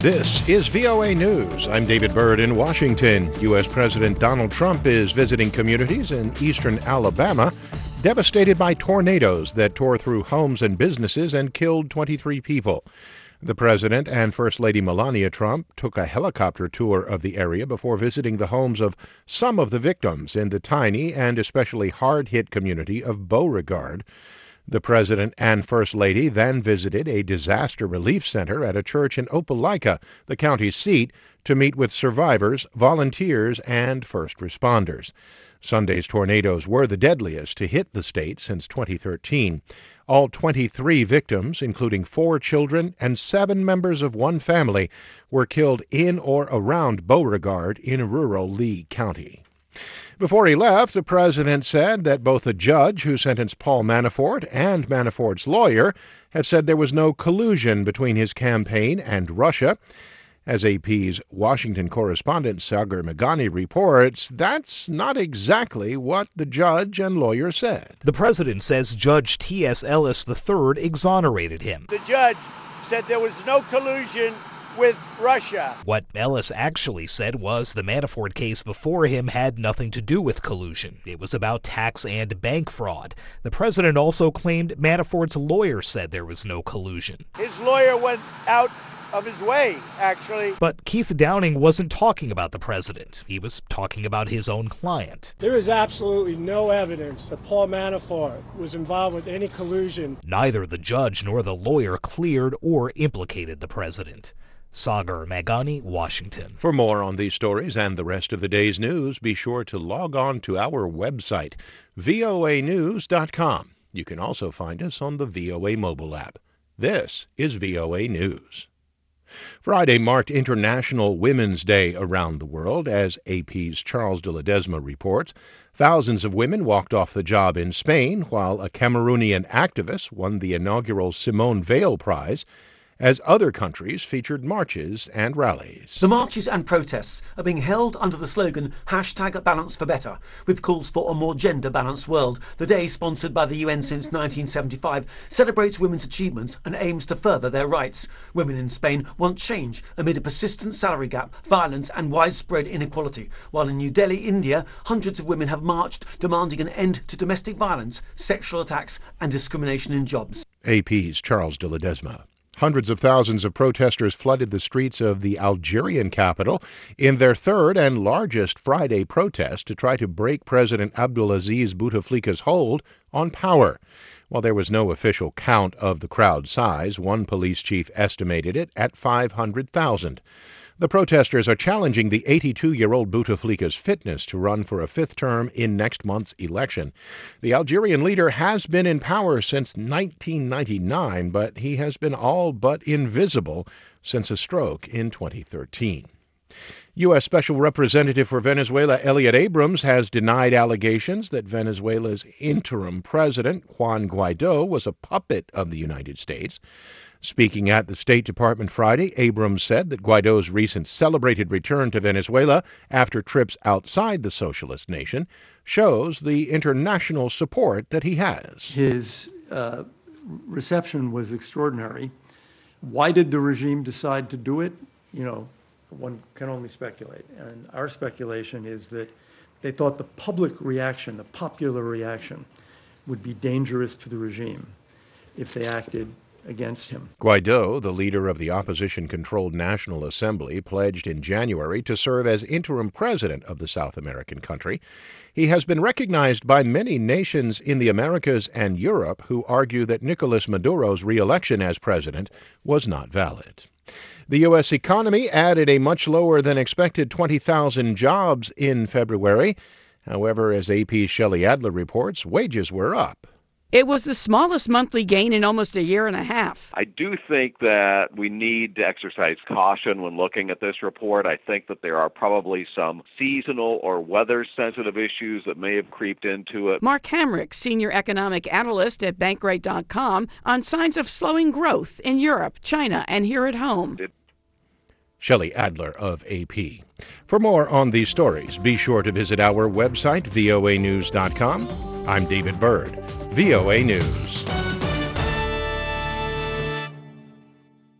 This is VOA News. I'm David Byrd in Washington. U.S. President Donald Trump is visiting communities in eastern Alabama devastated by tornadoes that tore through homes and businesses and killed 23 people. The president and First Lady Melania Trump took a helicopter tour of the area before visiting the homes of some of the victims in the tiny and especially hard-hit community of Beauregard. The president and First Lady then visited a disaster relief center at a church in Opelika, the county's seat, to meet with survivors, volunteers, and first responders. Sunday's tornadoes were the deadliest to hit the state since 2013. All 23 victims, including 4 children and 7 members of one family, were killed in or around Beauregard in rural Lee County. Before he left, the president said that both a judge who sentenced Paul Manafort and Manafort's lawyer had said there was no collusion between his campaign and Russia. As AP's Washington correspondent Sagar Meghani reports, that's not exactly what the judge and lawyer said. The president says Judge T.S. Ellis III exonerated him. The judge said there was no collusion with Russia. What Ellis actually said was the Manafort case before him had nothing to do with collusion. It was about tax and bank fraud. The president also claimed Manafort's lawyer said there was no collusion. His lawyer went out of his way, actually. But Keith Downing wasn't talking about the president. He was talking about his own client. There is absolutely no evidence that Paul Manafort was involved with any collusion. Neither the judge nor the lawyer cleared or implicated the president. Sagar Meghani, Washington. For more on these stories and the rest of the day's news, be sure to log on to our website, voanews.com. You can also find us on the VOA mobile app. This is VOA News. Friday marked International Women's Day around the world, as AP's Charles de Ledesma reports. Thousands of women walked off the job in Spain, while a Cameroonian activist won the inaugural Simone Veil Prize, as other countries featured marches and rallies. The marches and protests are being held under the slogan #BalanceForBetter, with calls for a more gender-balanced world. The day, sponsored by the UN since 1975, celebrates women's achievements and aims to further their rights. Women in Spain want change amid a persistent salary gap, violence and widespread inequality. While in New Delhi, India, hundreds of women have marched demanding an end to domestic violence, sexual attacks and discrimination in jobs. AP's Charles de Ledesma. Hundreds of thousands of protesters flooded the streets of the Algerian capital in their third and largest Friday protest to try to break President Abdelaziz Bouteflika's hold on power. While there was no official count of the crowd size, one police chief estimated it at 500,000. The protesters are challenging the 82-year-old Bouteflika's fitness to run for a fifth term in next month's election. The Algerian leader has been in power since 1999, but he has been all but invisible since a stroke in 2013. U.S. Special Representative for Venezuela Elliott Abrams has denied allegations that Venezuela's interim president, Juan Guaido, was a puppet of the United States. Speaking at the State Department Friday, Abrams said that Guaido's recent celebrated return to Venezuela after trips outside the socialist nation shows the international support that he has. His reception was extraordinary. Why did the regime decide to do it? One can only speculate. And our speculation is that they thought the public reaction, the popular reaction, would be dangerous to the regime if they acted against him. Guaido, the leader of the opposition-controlled National Assembly, pledged in January to serve as interim president of the South American country. He has been recognized by many nations in the Americas and Europe who argue that Nicolas Maduro's re-election as president was not valid. The U.S. economy added a much lower than expected 20,000 jobs in February. However, as AP's Shelley Adler reports, wages were up. It was the smallest monthly gain in almost a year and a half. I do think that we need to exercise caution when looking at this report. I think that there are probably some seasonal or weather-sensitive issues that may have creeped into it. Mark Hamrick, senior economic analyst at Bankrate.com, on signs of slowing growth in Europe, China, and here at home. Shelley Adler of AP. For more on these stories, be sure to visit our website, voanews.com. I'm David Byrd, VOA News.